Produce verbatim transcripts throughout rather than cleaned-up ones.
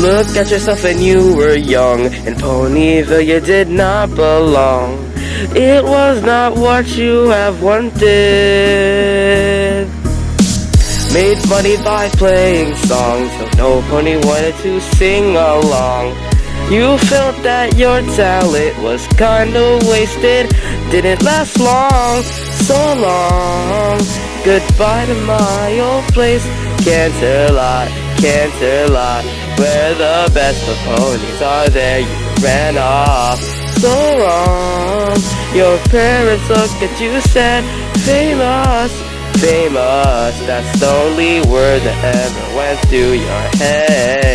Look at yourself when you were young. In Ponyville you did not belong. It was not what you have wanted. Made money by playing songs, so no pony wanted to sing along. You felt that your talent was kinda wasted. Didn't last long, so long. Goodbye to my old place, Canterlot, Canterlot, where the best of ponies are there. You ran off so wrong. Your parents look at you sad, famous, famous. That's the only word that ever went through your head.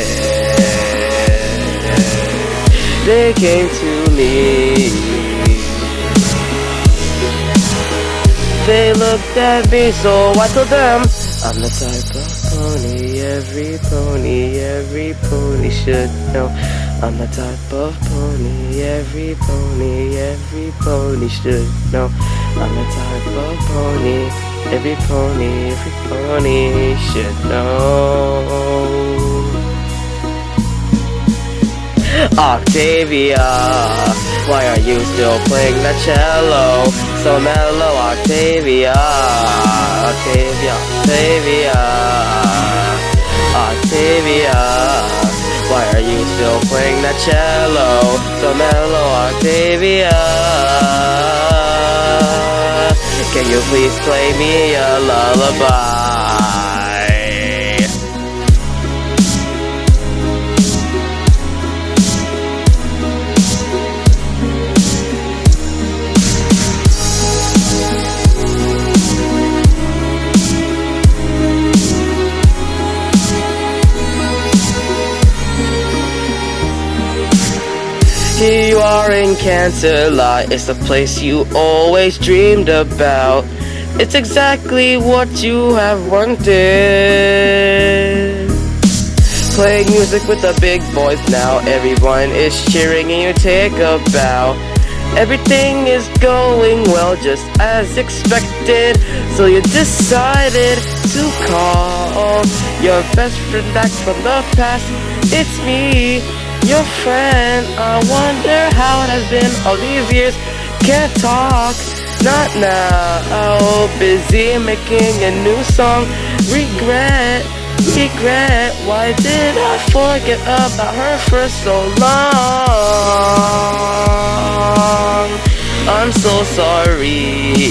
They came to me. They looked at me, so I told them I'm the type of pony every pony, every pony should know. I'm the type of pony every pony, every pony should know. I'm the type of pony every pony, every pony should know. Octavia, why are you still playing the cello? So mellow, Octavia, Octavia, Octavia, Octavia, why are you still playing the cello? So mellow, Octavia, can you please play me a lullaby? Here you are in Canterlot, it's the place you always dreamed about. It's exactly what you have wanted. Playing music with the big boys now, everyone is cheering and you take a bow. Everything is going well just as expected, so you decided to call your best friend back from the past. It's me, your friend. I wonder how it has been all these years. Can't talk, not now. Busy making a new song. Regret, regret. Why did I forget about her for so long? I'm so sorry.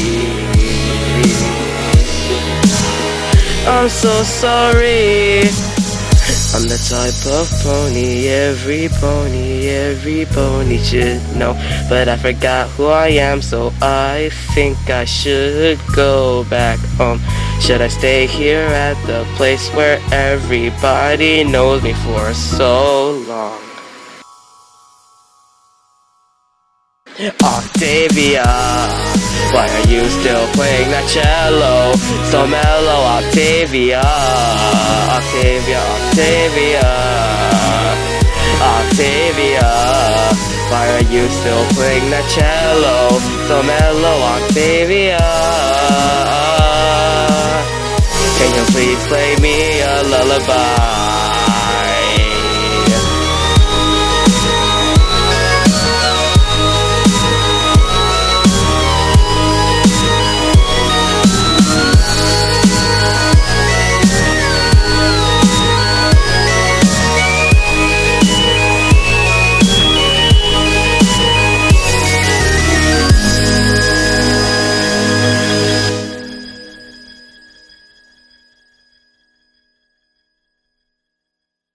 I'm so sorry. I'm the type of pony every pony, every pony should know. But I forgot who I am, so I think I should go back home. Should I stay here at the place where everybody knows me for so long? Octavia, why are you still playing that cello? So mellow, Octavia, Octavia, Octavia, Octavia, why are you still playing that cello? So mellow, Octavia, can you please play me a lullaby?